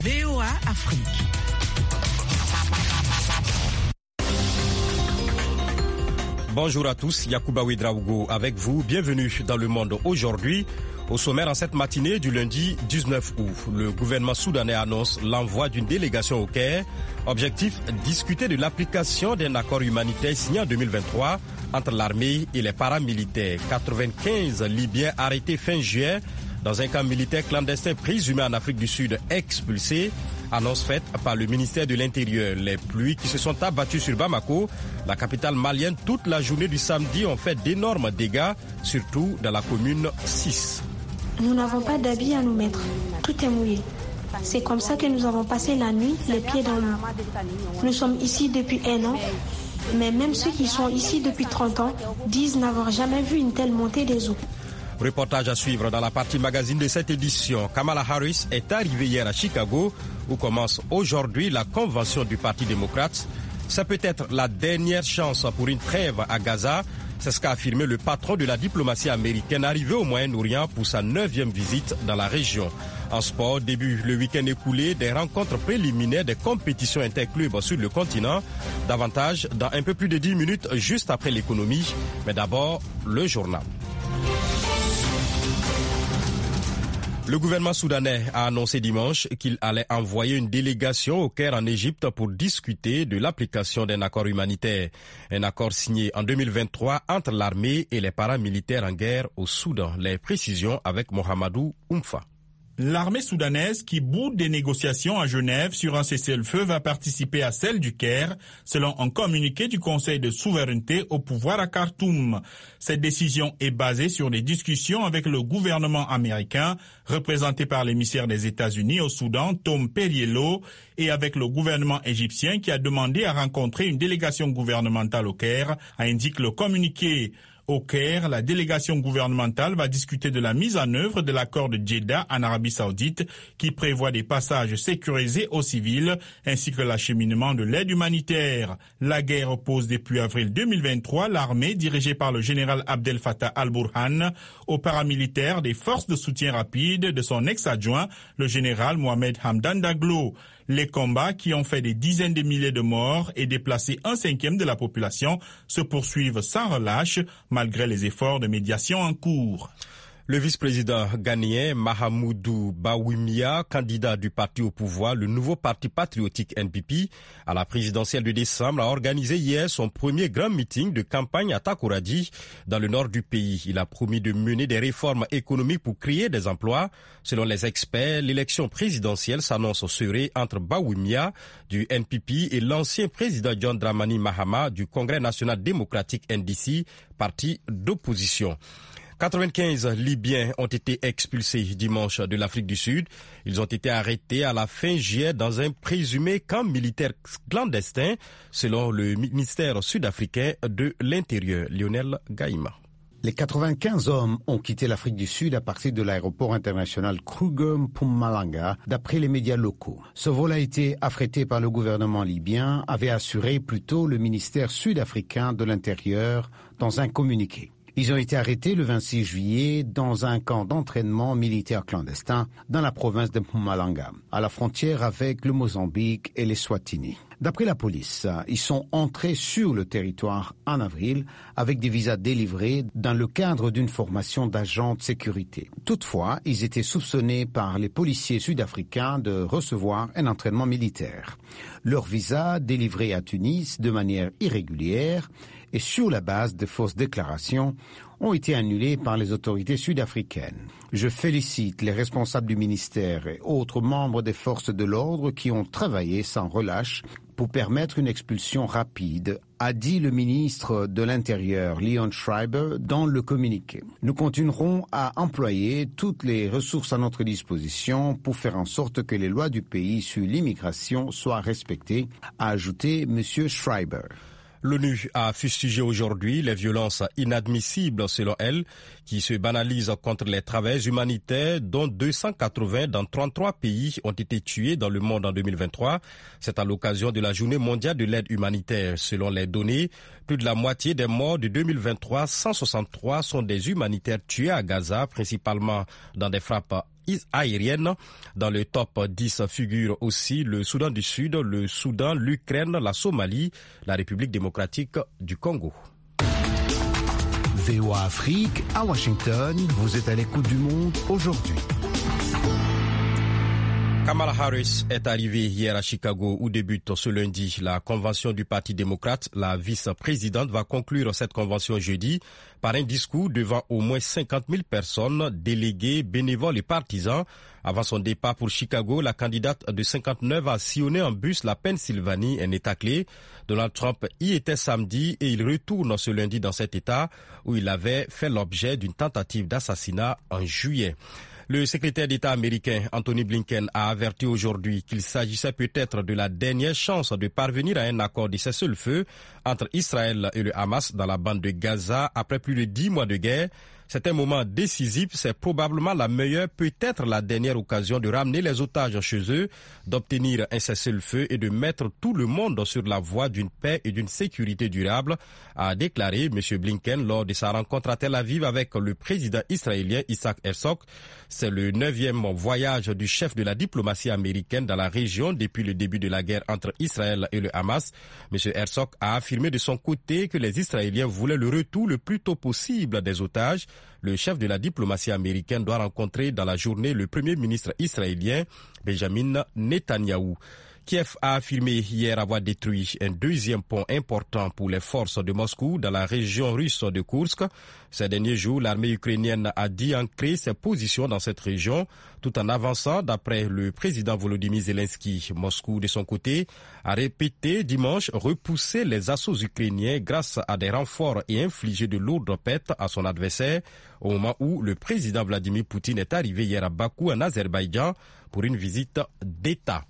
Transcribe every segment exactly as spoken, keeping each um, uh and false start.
V O A Afrique. Bonjour à tous, Yacouba Ouedraogo avec vous. Bienvenue dans Le Monde aujourd'hui. Au sommaire en cette matinée du lundi dix-neuf août, le gouvernement soudanais annonce l'envoi d'une délégation au Caire. Objectif, discuter de l'application d'un accord humanitaire signé en deux mille vingt-trois entre l'armée et les paramilitaires. quatre-vingt-quinze Libyens arrêtés fin juin dans un camp militaire clandestin présumé en Afrique du Sud expulsés. Annonce faite par le ministère de l'Intérieur. Les pluies qui se sont abattues sur Bamako, la capitale malienne, toute la journée du samedi ont fait d'énormes dégâts, surtout dans la commune six. Nous n'avons pas d'habits à nous mettre. Tout est mouillé. C'est comme ça que nous avons passé la nuit, les pieds dans l'eau. Nous sommes ici depuis un an, mais même ceux qui sont ici depuis trente ans disent n'avoir jamais vu une telle montée des eaux. Reportage à suivre dans la partie magazine de cette édition. Kamala Harris est arrivée hier à Chicago, où commence aujourd'hui la convention du Parti démocrate. Ça peut être la dernière chance pour une trêve à Gaza. C'est ce qu'a affirmé le patron de la diplomatie américaine arrivé au Moyen-Orient pour sa neuvième visite dans la région. En sport, début le week-end écoulé, des rencontres préliminaires des compétitions interclubs sur le continent. Davantage dans un peu plus de dix minutes, juste après l'économie. Mais d'abord, le journal. Le gouvernement soudanais a annoncé dimanche qu'il allait envoyer une délégation au Caire en Égypte pour discuter de l'application d'un accord humanitaire. Un accord signé en deux mille vingt-trois entre l'armée et les paramilitaires en guerre au Soudan. Les précisions avec Mohamedou Oumfa. L'armée soudanaise qui boude des négociations à Genève sur un cessez-le-feu va participer à celle du Caire, selon un communiqué du Conseil de souveraineté au pouvoir à Khartoum. Cette décision est basée sur des discussions avec le gouvernement américain, représenté par l'émissaire des États-Unis au Soudan, Tom Perriello, et avec le gouvernement égyptien qui a demandé à rencontrer une délégation gouvernementale au Caire, indique le communiqué. Au Caire, la délégation gouvernementale va discuter de la mise en œuvre de l'accord de Jeddah en Arabie Saoudite qui prévoit des passages sécurisés aux civils ainsi que l'acheminement de l'aide humanitaire. La guerre oppose depuis avril deux mille vingt-trois l'armée dirigée par le général Abdel Fattah al-Burhan aux paramilitaires des forces de soutien rapide de son ex-adjoint, le général Mohamed Hamdan Daglo. Les combats qui ont fait des dizaines de milliers de morts et déplacé un cinquième de la population se poursuivent sans relâche malgré les efforts de médiation en cours. Le vice-président ghanéen Mahamoudou Bawumia, candidat du parti au pouvoir, le nouveau parti patriotique N P P, à la présidentielle de décembre, a organisé hier son premier grand meeting de campagne à Takoradi, dans le nord du pays. Il a promis de mener des réformes économiques pour créer des emplois. Selon les experts, l'élection présidentielle s'annonce serrée entre Bawumia du N P P et l'ancien président John Dramani Mahama du Congrès national démocratique N D C, parti d'opposition. quatre-vingt-quinze Libyens ont été expulsés dimanche de l'Afrique du Sud. Ils ont été arrêtés à la fin juillet dans un présumé camp militaire clandestin, selon le ministère sud-africain de l'Intérieur, Lionel Gaïma. Les quatre-vingt-quinze hommes ont quitté l'Afrique du Sud à partir de l'aéroport international Kruger Mpumalanga, d'après les médias locaux. Ce vol a été affrété par le gouvernement libyen, avait assuré plus tôt le ministère sud-africain de l'Intérieur dans un communiqué. Ils ont été arrêtés le vingt-six juillet dans un camp d'entraînement militaire clandestin dans la province de Mpumalanga, à la frontière avec le Mozambique et les Swatini. D'après la police, ils sont entrés sur le territoire en avril avec des visas délivrés dans le cadre d'une formation d'agents de sécurité. Toutefois, ils étaient soupçonnés par les policiers sud-africains de recevoir un entraînement militaire. Leurs visas délivrés à Tunis de manière irrégulière et sur la base de fausses déclarations ont été annulés par les autorités sud-africaines. Je félicite les responsables du ministère et autres membres des forces de l'ordre qui ont travaillé sans relâche pour permettre une expulsion rapide, a dit le ministre de l'Intérieur, Leon Schreiber, dans le communiqué. Nous continuerons à employer toutes les ressources à notre disposition pour faire en sorte que les lois du pays sur l'immigration soient respectées, a ajouté M. Schreiber. L'ONU a fustigé aujourd'hui les violences inadmissibles, selon elle, qui se banalisent contre les travailleurs humanitaires, dont deux cent quatre-vingts dans trente-trois pays ont été tués dans le monde en deux mille vingt-trois. C'est à l'occasion de la Journée mondiale de l'aide humanitaire. Selon les données, plus de la moitié des morts de deux mille vingt-trois, cent soixante-trois sont des humanitaires tués à Gaza, principalement dans des frappes aérienne. Dans le top dix figurent aussi le Soudan du Sud, le Soudan, l'Ukraine, la Somalie, la République démocratique du Congo. V O A Afrique, à Washington, vous êtes à l'écoute du monde aujourd'hui. Kamala Harris est arrivée hier à Chicago où débute ce lundi la convention du Parti démocrate. La vice-présidente va conclure cette convention jeudi par un discours devant au moins cinquante mille personnes, délégués, bénévoles et partisans. Avant son départ pour Chicago, la candidate de cinquante-neuf a sillonné en bus la Pennsylvanie, un État clé. Donald Trump y était samedi et il retourne ce lundi dans cet État où il avait fait l'objet d'une tentative d'assassinat en juillet. Le secrétaire d'État américain Anthony Blinken a averti aujourd'hui qu'il s'agissait peut-être de la dernière chance de parvenir à un accord de cessez-le-feu entre Israël et le Hamas dans la bande de Gaza après plus de dix mois de guerre. C'est un moment décisif, c'est probablement la meilleure, peut-être la dernière occasion de ramener les otages chez eux, d'obtenir un cessez-le-feu et de mettre tout le monde sur la voie d'une paix et d'une sécurité durable, a déclaré M. Blinken lors de sa rencontre à Tel Aviv avec le président israélien Isaac Herzog. C'est le neuvième voyage du chef de la diplomatie américaine dans la région depuis le début de la guerre entre Israël et le Hamas. M. Herzog a affirmé de son côté que les Israéliens voulaient le retour le plus tôt possible des otages. Le chef de la diplomatie américaine doit rencontrer dans la journée le premier ministre israélien Benjamin Netanyahou. Kiev a affirmé hier avoir détruit un deuxième pont important pour les forces de Moscou dans la région russe de Koursk. Ces derniers jours, l'armée ukrainienne a dit ancrer ses positions dans cette région tout en avançant d'après le président Volodymyr Zelensky. Moscou, de son côté, a répété dimanche repousser les assauts ukrainiens grâce à des renforts et infliger de lourdes pertes à son adversaire au moment où le président Vladimir Poutine est arrivé hier à Bakou en Azerbaïdjan pour une visite d'État.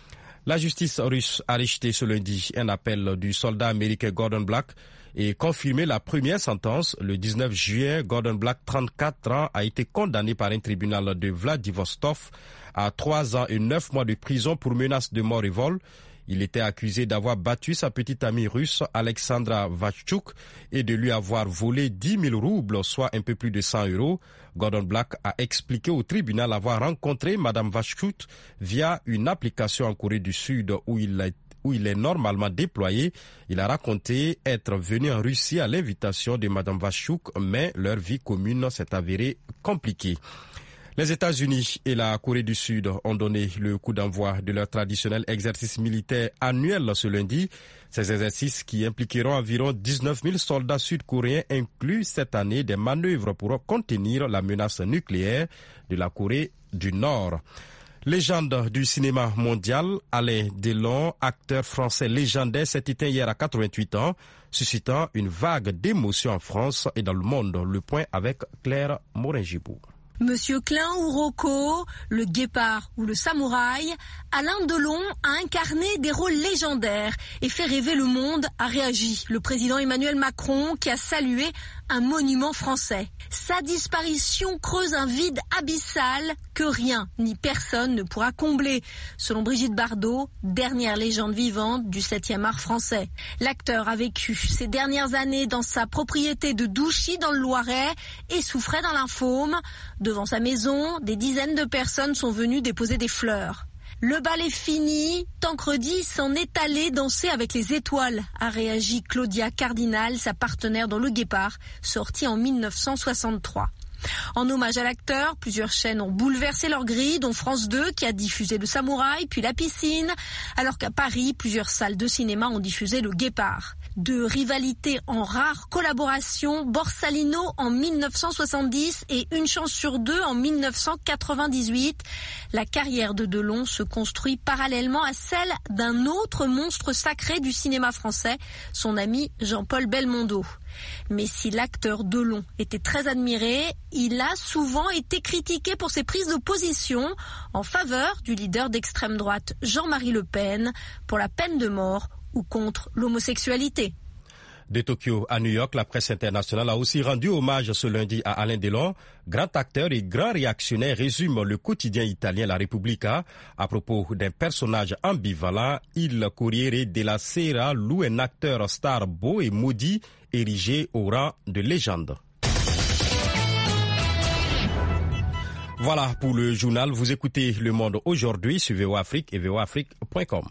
La justice russe a rejeté ce lundi un appel du soldat américain Gordon Black et confirmé la première sentence. Le dix-neuf juillet, Gordon Black, trente-quatre ans, a été condamné par un tribunal de Vladivostok à trois ans et neuf mois de prison pour menace de mort et vol. Il était accusé d'avoir battu sa petite amie russe Alexandra Vachchuk et de lui avoir volé dix mille roubles, soit un peu plus de cent euros. Gordon Black a expliqué au tribunal avoir rencontré Madame Vachchuk via une application en Corée du Sud où il a où il est normalement déployé. Il a raconté être venu en Russie à l'invitation de Madame Vachchuk, mais leur vie commune s'est avérée compliquée. Les États-Unis et la Corée du Sud ont donné le coup d'envoi de leur traditionnel exercice militaire annuel ce lundi. Ces exercices qui impliqueront environ dix-neuf mille soldats sud-coréens incluent cette année des manœuvres pour contenir la menace nucléaire de la Corée du Nord. Légende du cinéma mondial, Alain Delon, acteur français légendaire, s'est éteint hier à quatre-vingt-huit ans, suscitant une vague d'émotion en France et dans le monde. Le point avec Claire Morin-Gibou. Monsieur Klein ou Rocco, le guépard ou le samouraï, Alain Delon a incarné des rôles légendaires et fait rêver le monde, a réagi le président Emmanuel Macron qui a salué un monument français. Sa disparition creuse un vide abyssal que rien ni personne ne pourra combler, selon Brigitte Bardot, dernière légende vivante du septième art français. L'acteur a vécu ces dernières années dans sa propriété de Douchy dans le Loiret et souffrait d'un lymphome. Devant sa maison, des dizaines de personnes sont venues déposer des fleurs. Le bal est fini, Tancredi s'en est allé danser avec les étoiles, a réagi Claudia Cardinal, sa partenaire dans Le Guépard, sorti en mille neuf cent soixante-trois. En hommage à l'acteur, plusieurs chaînes ont bouleversé leur grille, dont France deux qui a diffusé Le Samouraï, puis La Piscine, alors qu'à Paris, plusieurs salles de cinéma ont diffusé Le Guépard. De rivalité en rare collaboration, Borsalino en mille neuf cent soixante-dix et Une chance sur deux en mille neuf cent quatre-vingt-dix-huit. La carrière de Delon se construit parallèlement à celle d'un autre monstre sacré du cinéma français, son ami Jean-Paul Belmondo. Mais si l'acteur Delon était très admiré, il a souvent été critiqué pour ses prises de position en faveur du leader d'extrême droite Jean-Marie Le Pen pour la peine de mort ou contre l'homosexualité. De Tokyo à New York, la presse internationale a aussi rendu hommage ce lundi à Alain Delon. Grand acteur et grand réactionnaire, résume le quotidien italien La Repubblica à propos d'un personnage ambivalent. Il Corriere della Sera loue un acteur star beau et maudit, érigé au rang de légende. Voilà pour le journal. Vous écoutez Le Monde aujourd'hui sur V O A Afrique et V O A Afrique point com.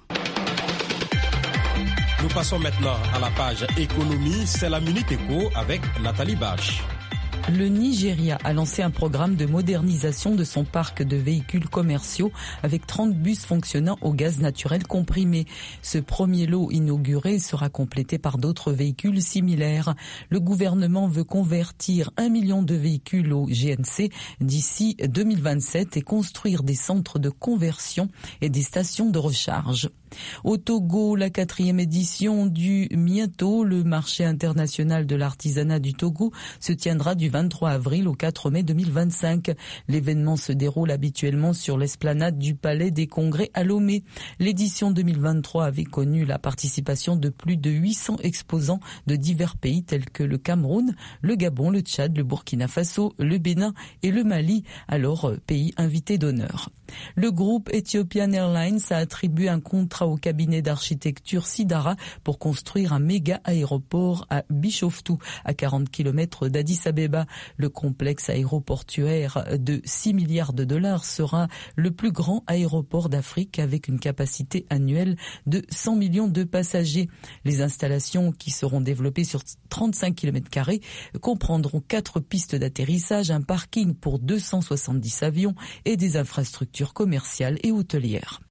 Nous passons maintenant à la page économie. C'est la Minute Éco avec Nathalie Bache. Le Nigeria a lancé un programme de modernisation de son parc de véhicules commerciaux avec trente bus fonctionnant au gaz naturel comprimé. Ce premier lot inauguré sera complété par d'autres véhicules similaires. Le gouvernement veut convertir un million de véhicules au G N C d'ici deux mille vingt-sept et construire des centres de conversion et des stations de recharge. Au Togo, la quatrième édition du Miento, le marché international de l'artisanat du Togo, se tiendra du vingt-trois avril au quatre mai deux mille vingt-cinq. L'événement se déroule habituellement sur l'esplanade du Palais des Congrès à Lomé. L'édition deux mille vingt-trois avait connu la participation de plus de huit cents exposants de divers pays tels que le Cameroun, le Gabon, le Tchad, le Burkina Faso, le Bénin et le Mali, alors pays invité d'honneur. Le groupe Ethiopian Airlines a attribué un contrat au cabinet d'architecture Sidara pour construire un méga aéroport à Bishoftu, à quarante kilomètres d'Addis Abeba. Le complexe aéroportuaire de six milliards de dollars sera le plus grand aéroport d'Afrique avec une capacité annuelle de cent millions de passagers. Les installations qui seront développées sur trente-cinq kilomètres carrés comprendront quatre pistes d'atterrissage, un parking pour deux cent soixante-dix avions et des infrastructures commerciales et hôtelières.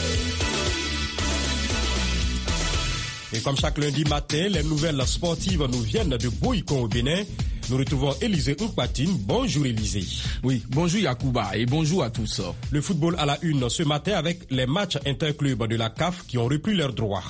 Et comme chaque lundi matin, les nouvelles sportives nous viennent de Boïkon au Bénin. Nous retrouvons Élisée Oupatine. Bonjour Élisée. Oui, bonjour Yacouba et bonjour à tous. Le football à la une ce matin avec les matchs interclubs de la C A F qui ont repris leurs droits.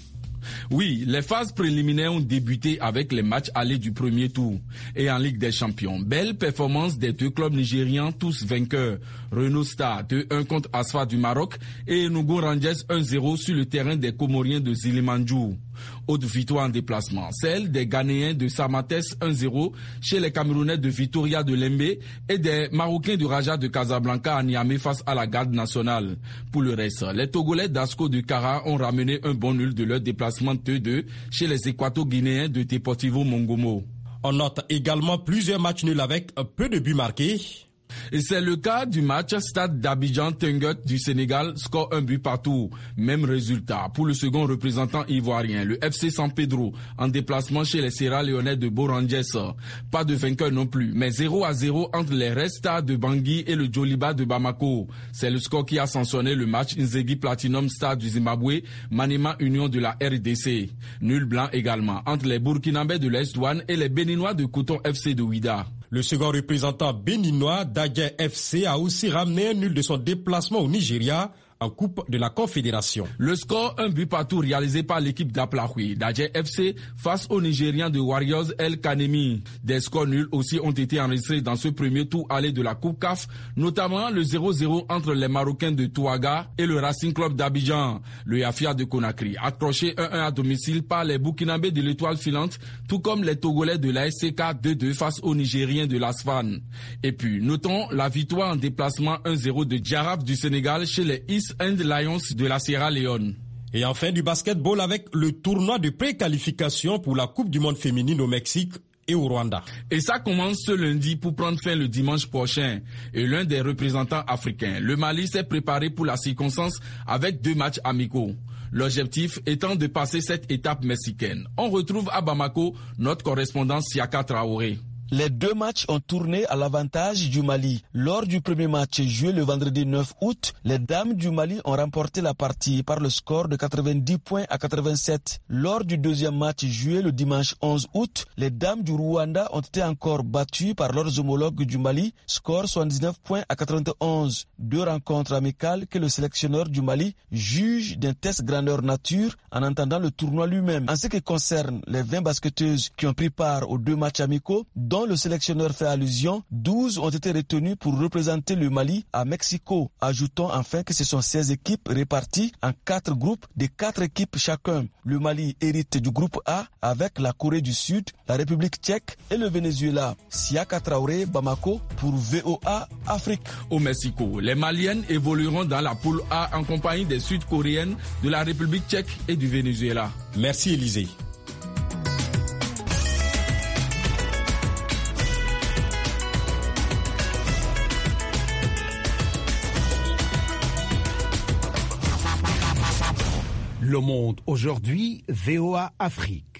Oui, les phases préliminaires ont débuté avec les matchs allés du premier tour. Et en Ligue des Champions, belle performance des deux clubs nigérians, tous vainqueurs. Renault Star deux un contre Asfa du Maroc et Enugu Rangers un zéro sur le terrain des Comoriens de Zilimanjou. Autre victoire en déplacement, celle des Ghanéens de Samates un zéro chez les Camerounais de Vitoria de Lembe et des Marocains du Raja de Casablanca à Niamey face à la garde nationale. Pour le reste, les Togolais d'Asco de Kara ont ramené un bon nul de leur déplacement deux deux chez les Équato-Guinéens de Deportivo Mongomo. On note également plusieurs matchs nuls avec peu de buts marqués. Et c'est le cas du match Stade d'Abidjan Tenguet du Sénégal, score un but partout. Même résultat pour le second représentant ivoirien, le F C San Pedro, en déplacement chez les Sierra Leonais de Boranges. Pas de vainqueur non plus, mais zéro à zéro entre les Red Stars de Bangui et le Djoliba de Bamako. C'est le score qui a sanctionné le match Nzegi Platinum Stars du Zimbabwe, Maniema Union de la R D C. Nul blanc également entre les Burkinabés de l'Est-Douane et les Béninois de Coton F C de Ouida. Le second représentant béninois, Dadje F C, a aussi ramené un nul de son déplacement au Nigeria en Coupe de la Confédération. Le score, un but partout réalisé par l'équipe d'Aplahui, Dadje F C, face aux Nigérians de Warriors El Kanemi. Des scores nuls aussi ont été enregistrés dans ce premier tour aller de la Coupe C A F, notamment le zéro zéro entre les Marocains de Touaga et le Racing Club d'Abidjan. Le Yafia de Conakry, accroché un un à domicile par les Burkinabés de l'Étoile filante, tout comme les Togolais de la S C K deux deux face aux Nigériens de l'Asfan. Et puis, notons la victoire en déplacement un zéro de Djaraf du Sénégal chez les East End Lions de la Sierra Leone. Et enfin du basketball avec le tournoi de pré-qualification pour la Coupe du monde féminine au Mexique et au Rwanda. Et ça commence ce lundi pour prendre fin le dimanche prochain. Et l'un des représentants africains, le Mali, s'est préparé pour la circonstance avec deux matchs amicaux. L'objectif étant de passer cette étape mexicaine. On retrouve à Bamako notre correspondant Siaka Traoré. Les deux matchs ont tourné à l'avantage du Mali. Lors du premier match joué le vendredi neuf août, les dames du Mali ont remporté la partie par le score de quatre-vingt-dix points à quatre-vingt-sept. Lors du deuxième match joué le dimanche onze août, les dames du Rwanda ont été encore battues par leurs homologues du Mali, score soixante-dix-neuf points à quatre-vingt-onze. Deux rencontres amicales que le sélectionneur du Mali juge d'un test grandeur nature en entendant le tournoi lui-même. En ce qui concerne les vingt basketteuses qui ont pris part aux deux matchs amicaux, dont le sélectionneur fait allusion, douze ont été retenues pour représenter le Mali à Mexico. Ajoutons enfin que ce sont seize équipes réparties en quatre groupes de quatre équipes chacun. Le Mali hérite du groupe A avec la Corée du Sud, la République tchèque et le Venezuela. Siaka Traoré, Bamako pour V O A Afrique. Au Mexico, les Maliennes évolueront dans la poule A en compagnie des Sud-Coréennes, de la République tchèque et du Venezuela. Merci Élisée. Le Monde aujourd'hui, V O A Afrique.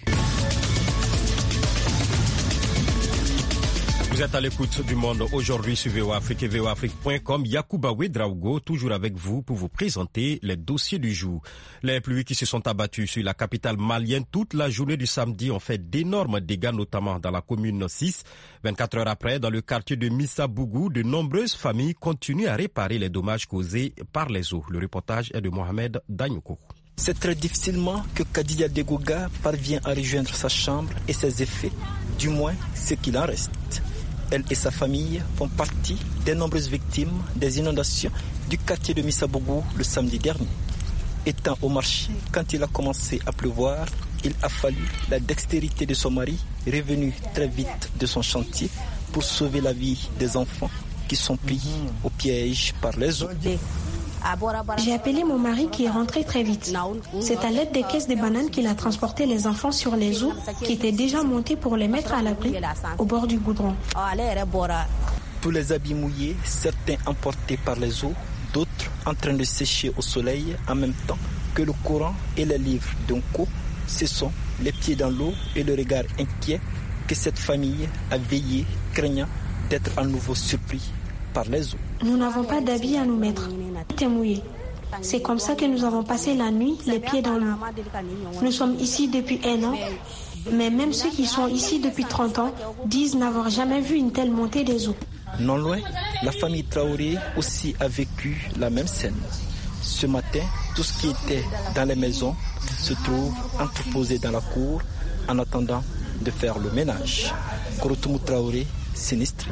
Vous êtes à l'écoute du Monde aujourd'hui sur V O A Afrique et V O A Afrique point com. Yacouba Ouedraogo, toujours avec vous pour vous présenter les dossiers du jour. Les pluies qui se sont abattues sur la capitale malienne toute la journée du samedi ont fait d'énormes dégâts, notamment dans la commune six. vingt-quatre heures après, dans le quartier de Missabougou, de nombreuses familles continuent à réparer les dommages causés par les eaux. Le reportage est de Mohamed Danyoko. C'est très difficilement que Kadidia Degoga parvient à rejoindre sa chambre et ses effets, du moins ce qu'il en reste. Elle et sa famille font partie des nombreuses victimes des inondations du quartier de Missabougou le samedi dernier. Étant au marché, quand il a commencé à pleuvoir, il a fallu la dextérité de son mari, revenu très vite de son chantier, pour sauver la vie des enfants qui sont pris au piège par les eaux. J'ai appelé mon mari qui est rentré très vite. C'est à l'aide des caisses de bananes qu'il a transporté les enfants sur les eaux qui étaient déjà montés pour les mettre à l'abri au bord du goudron. Tous les habits mouillés, certains emportés par les eaux, d'autres en train de sécher au soleil en même temps que le courant et les livres d'un coup. Ce sont les pieds dans l'eau et le regard inquiet que cette famille a veillé, craignant d'être à nouveau surpris par les eaux. Nous n'avons pas d'habits à nous mettre. Tout est mouillé. C'est comme ça que nous avons passé la nuit, les pieds dans l'eau. Nous sommes ici depuis un an, mais même ceux qui sont ici depuis trente ans disent n'avoir jamais vu une telle montée des eaux. Non loin, la famille Traoré aussi a vécu la même scène. Ce matin, tout ce qui était dans les maisons se trouve entreposé dans la cour en attendant de faire le ménage. Korotoumou Traoré, sinistre.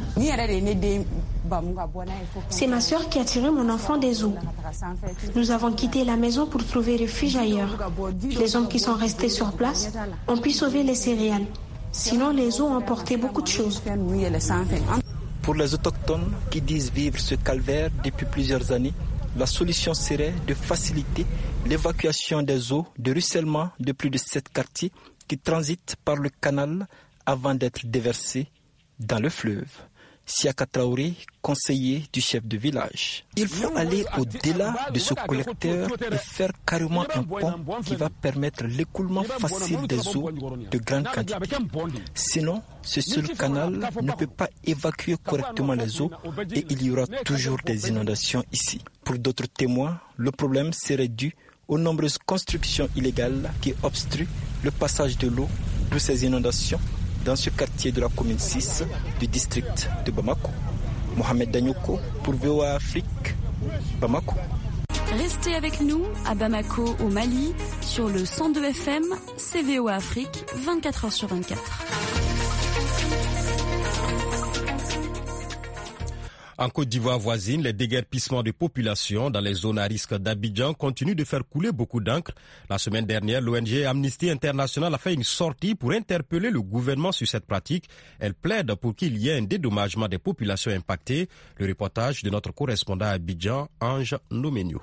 C'est ma soeur qui a tiré mon enfant des eaux. Nous avons quitté la maison pour trouver refuge ailleurs. Les hommes qui sont restés sur place ont pu sauver les céréales. Sinon, les eaux ont emporté beaucoup de choses. Pour les autochtones qui disent vivre ce calvaire depuis plusieurs années, la solution serait de faciliter l'évacuation des eaux de ruissellement de plus de sept quartiers qui transitent par le canal avant d'être déversés dans le fleuve. Siaka Traoré, conseiller du chef de village. Il faut aller au-delà de ce collecteur et faire carrément un pont qui va permettre l'écoulement facile des eaux de grande quantité. Sinon, ce seul canal ne peut pas évacuer correctement les eaux et il y aura toujours des inondations ici. Pour d'autres témoins, le problème serait dû aux nombreuses constructions illégales qui obstruent le passage de l'eau de ces inondations dans ce quartier de la commune six du district de Bamako. Mohamed Danyoko pour V O A Afrique, Bamako. Restez avec nous à Bamako au Mali sur le cent deux F M, c'est V O A Afrique, vingt-quatre heures sur vingt-quatre. En Côte d'Ivoire voisine, les déguerpissements de population dans les zones à risque d'Abidjan continuent de faire couler beaucoup d'encre. La semaine dernière, l'O N G Amnesty International a fait une sortie pour interpeller le gouvernement sur cette pratique. Elle plaide pour qu'il y ait un dédommagement des populations impactées. Le reportage de notre correspondant à Abidjan, Ange Nomenio.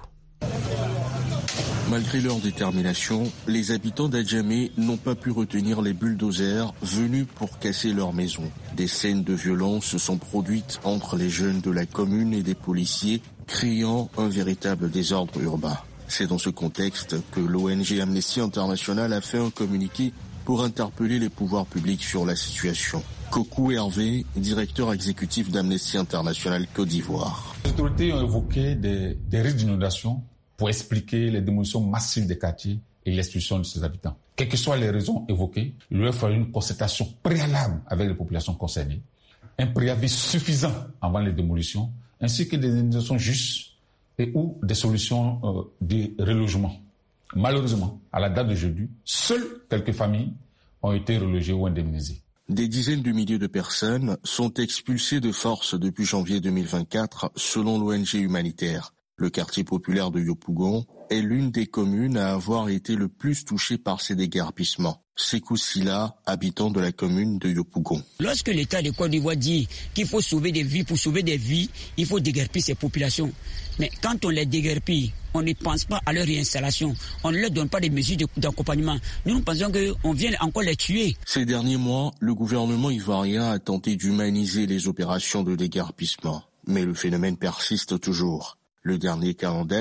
Malgré leur détermination, les habitants d'Adjamé n'ont pas pu retenir les bulldozers venus pour casser leurs maisons. Des scènes de violence se sont produites entre les jeunes de la commune et des policiers, créant un véritable désordre urbain. C'est dans ce contexte que l'O N G Amnesty International a fait un communiqué pour interpeller les pouvoirs publics sur la situation. Kokou Hervé, directeur exécutif d'Amnesty International Côte d'Ivoire. Les autorités ont évoqué des, des risques d'inondation pour expliquer les démolitions massives des quartiers et l'expulsion de ses habitants. Quelles que soient les raisons évoquées, il aurait fallu une concertation préalable avec les populations concernées, un préavis suffisant avant les démolitions, ainsi que des indemnisations justes et ou des solutions euh, de relogement. Malheureusement, à la date d'aujourd'hui, seules quelques familles ont été relogées ou indemnisées. Des dizaines de milliers de personnes sont expulsées de force depuis janvier deux mille vingt-quatre, selon l'O N G humanitaire. Le quartier populaire de Yopougon est l'une des communes à avoir été le plus touchée par ces déguerpissements. Sékou Silla, habitant de la commune de Yopougon. Lorsque l'État de Côte d'Ivoire dit qu'il faut sauver des vies, pour sauver des vies, il faut déguerpir ces populations. Mais quand on les déguerpit, on ne pense pas à leur réinstallation. On ne leur donne pas des mesures d'accompagnement. Nous, nous pensons qu'on vient encore les tuer. Ces derniers mois, le gouvernement ivoirien a tenté d'humaniser les opérations de déguerpissement. Mais le phénomène persiste toujours. Le dernier cas en date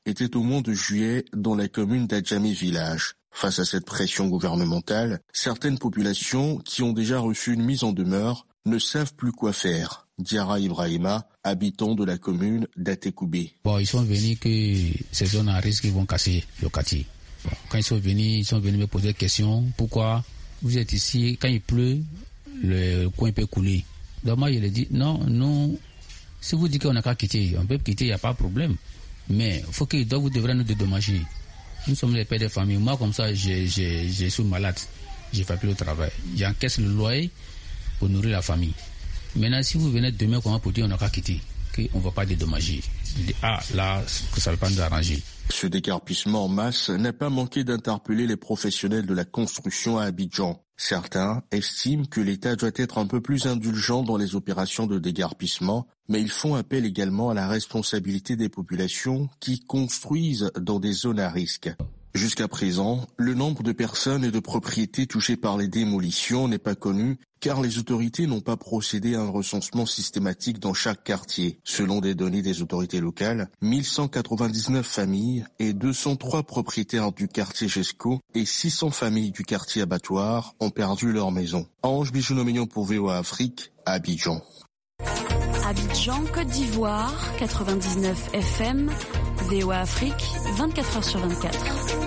était au mois de juillet dans la commune d'Adjamé Village. Face à cette pression gouvernementale, certaines populations qui ont déjà reçu une mise en demeure ne savent plus quoi faire. Diara Ibrahima, habitant de la commune d'Atekoubé. Bon, ils sont venus que ces zones à risque vont casser le quartier. Bon, quand ils sont venus, ils sont venus me poser des questions. Pourquoi vous êtes ici? Quand il pleut, le coin peut couler. Donc moi, je leur dis, non, non, si vous dites qu'on n'a qu'à quitter, on peut quitter, il n'y a pas de problème. Mais il faut que donc vous devrez nous dédommager. Nous sommes les pères de famille. Moi, comme ça, je, je, je suis malade. Je ne fais plus le travail. J'encaisse le loyer pour nourrir la famille. Maintenant, si vous venez demain, comment pour dire on n'a qu'à quitter, qu'on ne va pas dédommager. Ah, là, que ça ne va pas nous arranger. Ce déguerpissement en masse n'a pas manqué d'interpeller les professionnels de la construction à Abidjan. Certains estiment que l'État doit être un peu plus indulgent dans les opérations de déguerpissement, mais ils font appel également à la responsabilité des populations qui construisent dans des zones à risque. Jusqu'à présent, le nombre de personnes et de propriétés touchées par les démolitions n'est pas connu, car les autorités n'ont pas procédé à un recensement systématique dans chaque quartier. Selon des données des autorités locales, mille cent quatre-vingt-dix-neuf familles et deux cent trois propriétaires du quartier Gesco et six cents familles du quartier Abattoir ont perdu leur maison. Ange Bijounomignon pour V O A Afrique, à Abidjan. Abidjan, Côte d'Ivoire, quatre-vingt-dix-neuf F M, V O A Afrique, vingt-quatre heures sur vingt-quatre.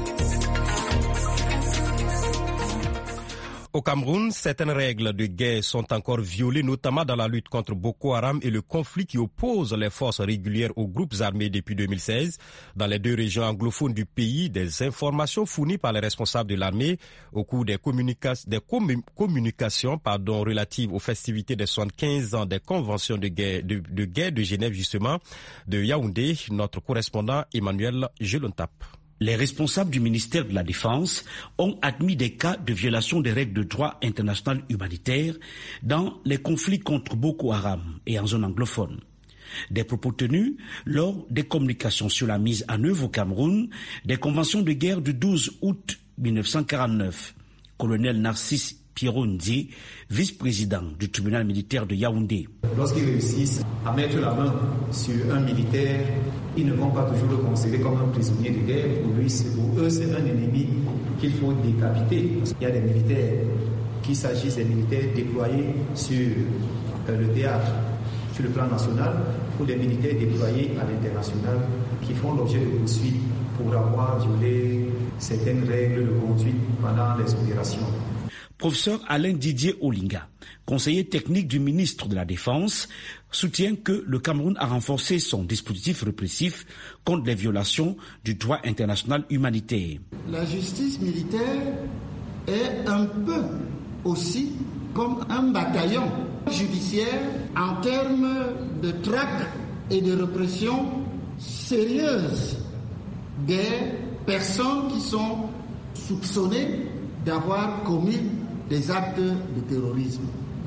Au Cameroun, certaines règles de guerre sont encore violées, notamment dans la lutte contre Boko Haram et le conflit qui oppose les forces régulières aux groupes armés depuis deux mille seize. Dans les deux régions anglophones du pays, des informations fournies par les responsables de l'armée au cours des, communica des com communications pardon, relatives aux festivités des soixante-quinze ans des conventions de guerre de, de, guerre de Genève, justement, de Yaoundé, notre correspondant Emmanuel Gelontap. Les responsables du ministère de la Défense ont admis des cas de violation des règles de droit international humanitaire dans les conflits contre Boko Haram et en zone anglophone. Des propos tenus lors des communications sur la mise en œuvre au Cameroun des conventions de guerre du douze août mille neuf cent quarante-neuf. Colonel Narcisse Pierre-Ndié, vice-président du tribunal militaire de Yaoundé. Lorsqu'ils réussissent à mettre la main sur un militaire, ils ne vont pas toujours le considérer comme un prisonnier de guerre. Pour, lui, pour eux, c'est un ennemi qu'il faut décapiter. Il y a des militaires, qu'il s'agisse des militaires déployés sur le théâtre, sur le plan national, ou des militaires déployés à l'international, qui font l'objet de poursuites pour avoir violé certaines règles de conduite pendant les opérations. Professeur Alain Didier Olinga, conseiller technique du ministre de la Défense, soutient que le Cameroun a renforcé son dispositif répressif contre les violations du droit international humanitaire. La justice militaire est un peu aussi comme un bataillon judiciaire en termes de traque et de répression sérieuse des personnes qui sont soupçonnées d'avoir commis des actes de terrorisme.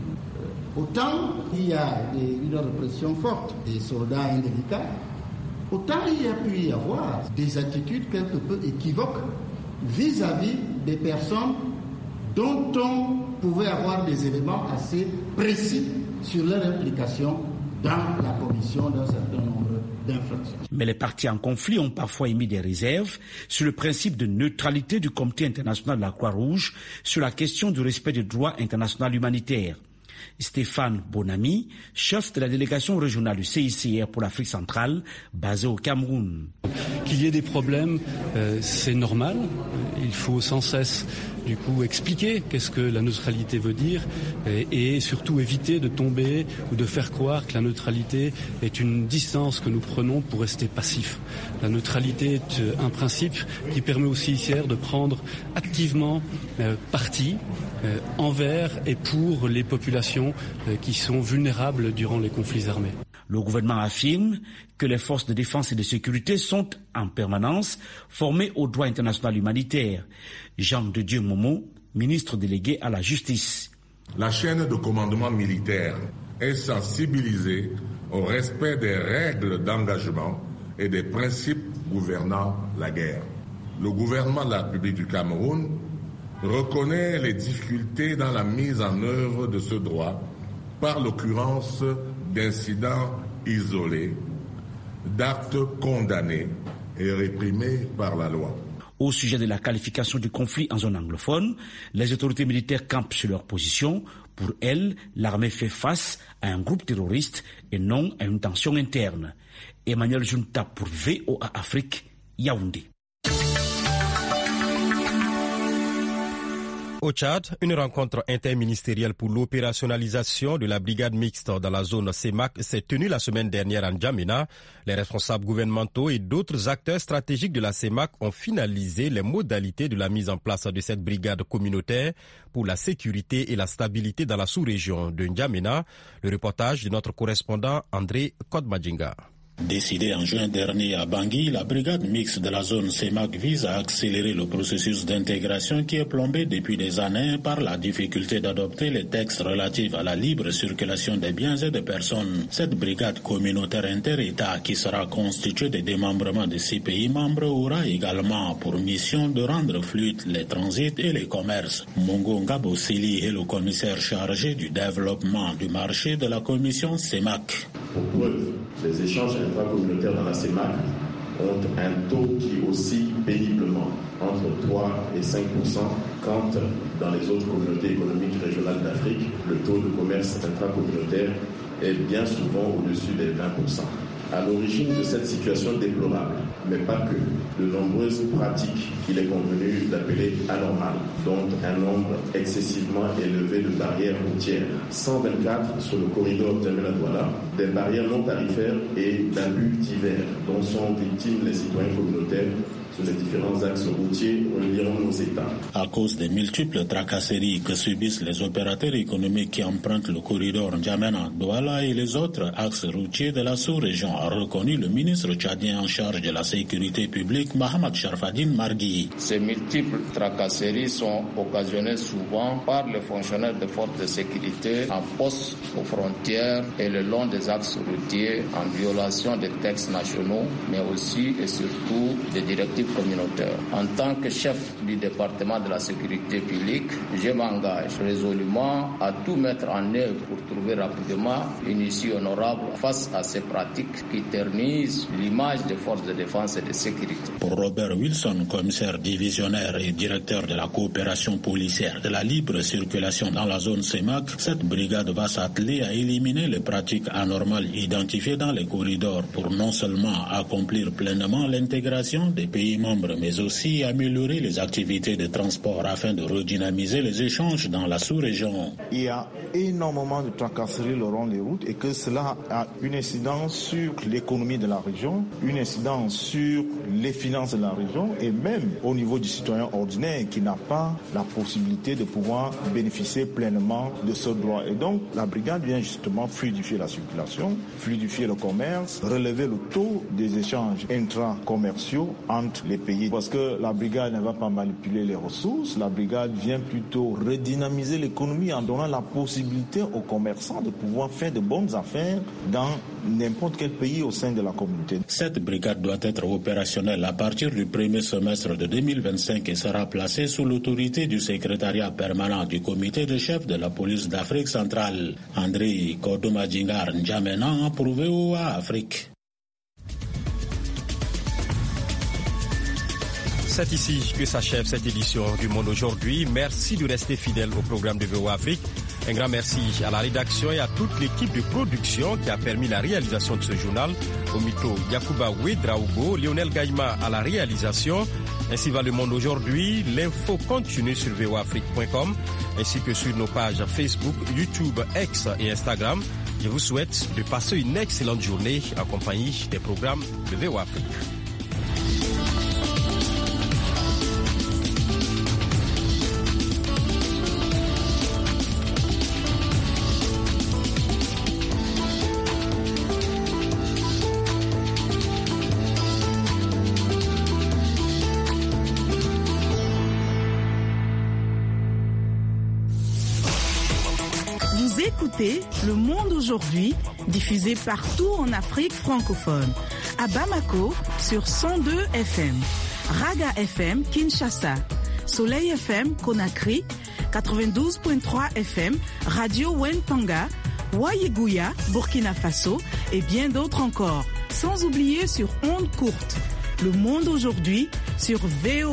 Autant il y a une répression forte des soldats indélicats, autant il y a pu y avoir des attitudes quelque peu équivoques vis-à-vis des personnes dont on pouvait avoir des éléments assez précis sur leur implication dans la commission d'un certain nombre d'infractions. Mais les partis en conflit ont parfois émis des réserves sur le principe de neutralité du Comité international de la Croix-Rouge sur la question du respect du droit international humanitaire. Stéphane Bonami, chef de la délégation régionale du C I C R pour l'Afrique centrale, basée au Cameroun. Qu'il y ait des problèmes, euh, c'est normal. Il faut sans cesse, du coup, expliquer qu'est-ce que la neutralité veut dire et, et surtout éviter de tomber ou de faire croire que la neutralité est une distance que nous prenons pour rester passifs. La neutralité est un principe qui permet au C I C R de prendre activement euh, parti euh, envers et pour les populations euh, qui sont vulnérables durant les conflits armés. Le gouvernement affirme que les forces de défense et de sécurité sont en permanence formées au droit international humanitaire. Jean de Dieu Momo, ministre délégué à la justice. La chaîne de commandement militaire est sensibilisée au respect des règles d'engagement et des principes gouvernant la guerre. Le gouvernement de la République du Cameroun reconnaît les difficultés dans la mise en œuvre de ce droit par l'occurrence d'incidents isolés, d'actes condamnés et réprimée par la loi. Au sujet de la qualification du conflit en zone anglophone, les autorités militaires campent sur leur position. Pour elles, l'armée fait face à un groupe terroriste et non à une tension interne. Emmanuel Junta pour V O A Afrique, Yaoundé. Au Tchad, une rencontre interministérielle pour l'opérationnalisation de la brigade mixte dans la zone C E M A C s'est tenue la semaine dernière en N'Djamena. Les responsables gouvernementaux et d'autres acteurs stratégiques de la C E M A C ont finalisé les modalités de la mise en place de cette brigade communautaire pour la sécurité et la stabilité dans la sous-région de N'Djamena. Le reportage de notre correspondant André Kodmadjinga. Décidée en juin dernier à Bangui, la brigade mixte de la zone C E M A C vise à accélérer le processus d'intégration qui est plombé depuis des années par la difficulté d'adopter les textes relatifs à la libre circulation des biens et des personnes. Cette brigade communautaire inter-État qui sera constituée des démembrements de six pays membres aura également pour mission de rendre fluides les transits et les commerces. Mongo Ngabosili est le commissaire chargé du développement du marché de la commission C E M A C. Pour preuve, les échanges intracommunautaires dans la C E M A C ont un taux qui oscille péniblement entre trois et cinq pour cent, quand dans les autres communautés économiques régionales d'Afrique, le taux de commerce intracommunautaire est bien souvent au-dessus des vingt pour cent. À l'origine de cette situation déplorable, mais pas que, de nombreuses pratiques qu'il est convenu d'appeler anormales, dont un nombre excessivement élevé de barrières routières, cent vingt-quatre sur le corridor N'Djamena-Douala, des barrières non tarifaires et d'abus divers dont sont victimes les citoyens communautaires sur les différents axes routiers reliant nos États. À cause des multiples tracasseries que subissent les opérateurs économiques qui empruntent le corridor N'Djamena-Douala et les autres axes routiers de la sous-région, a reconnu le ministre tchadien en charge de la sécurité publique, Mohamed Sharfadine Margui. Ces multiples tracasseries sont occasionnées souvent par les fonctionnaires de forces de sécurité en poste aux frontières et le long des axes routiers en violation des textes nationaux, mais aussi et surtout des directives communautaire. En tant que chef du département de la sécurité publique, je m'engage résolument à tout mettre en œuvre pour trouver rapidement une issue honorable face à ces pratiques qui ternissent l'image des forces de défense et de sécurité. Pour Robert Wilson, commissaire divisionnaire et directeur de la coopération policière de la libre circulation dans la zone C E M A C, cette brigade va s'atteler à éliminer les pratiques anormales identifiées dans les corridors pour non seulement accomplir pleinement l'intégration des pays membres, mais aussi améliorer les activités de transport afin de redynamiser les échanges dans la sous-région. Il y a énormément de tracasseries le long des routes et que cela a une incidence sur l'économie de la région, une incidence sur les finances de la région et même au niveau du citoyen ordinaire qui n'a pas la possibilité de pouvoir bénéficier pleinement de ce droit. Et donc la brigade vient justement fluidifier la circulation, fluidifier le commerce, relever le taux des échanges intra-commerciaux entre les pays. Parce que la brigade ne va pas manipuler les ressources, la brigade vient plutôt redynamiser l'économie en donnant la possibilité aux commerçants de pouvoir faire de bonnes affaires dans n'importe quel pays au sein de la communauté. Cette brigade doit être opérationnelle à partir du premier semestre de deux mille vingt-cinq et sera placée sous l'autorité du secrétariat permanent du comité de chef de la police d'Afrique centrale. André Kodmadjinga N'Djamena pour V O A Afrique. C'est ici que s'achève cette édition du Monde aujourd'hui. Merci de rester fidèle au programme de V O A Afrique. Un grand merci à la rédaction et à toute l'équipe de production qui a permis la réalisation de ce journal. Au micro, Yacouba Ouedraogo, Lionel Gaïma à la réalisation. Ainsi va le Monde aujourd'hui. L'info continue sur V O A Afrique point com ainsi que sur nos pages Facebook, YouTube, X et Instagram. Je vous souhaite de passer une excellente journée en compagnie des programmes de V O A Afrique. Écoutez Le Monde aujourd'hui, diffusé partout en Afrique francophone. À Bamako, sur cent deux F M. Raga F M, Kinshasa. Soleil F M, Conakry. quatre-vingt-douze virgule trois F M. Radio Wentanga. Waïgouya, Burkina Faso. Et bien d'autres encore. Sans oublier sur ondes courtes. Le Monde aujourd'hui sur V O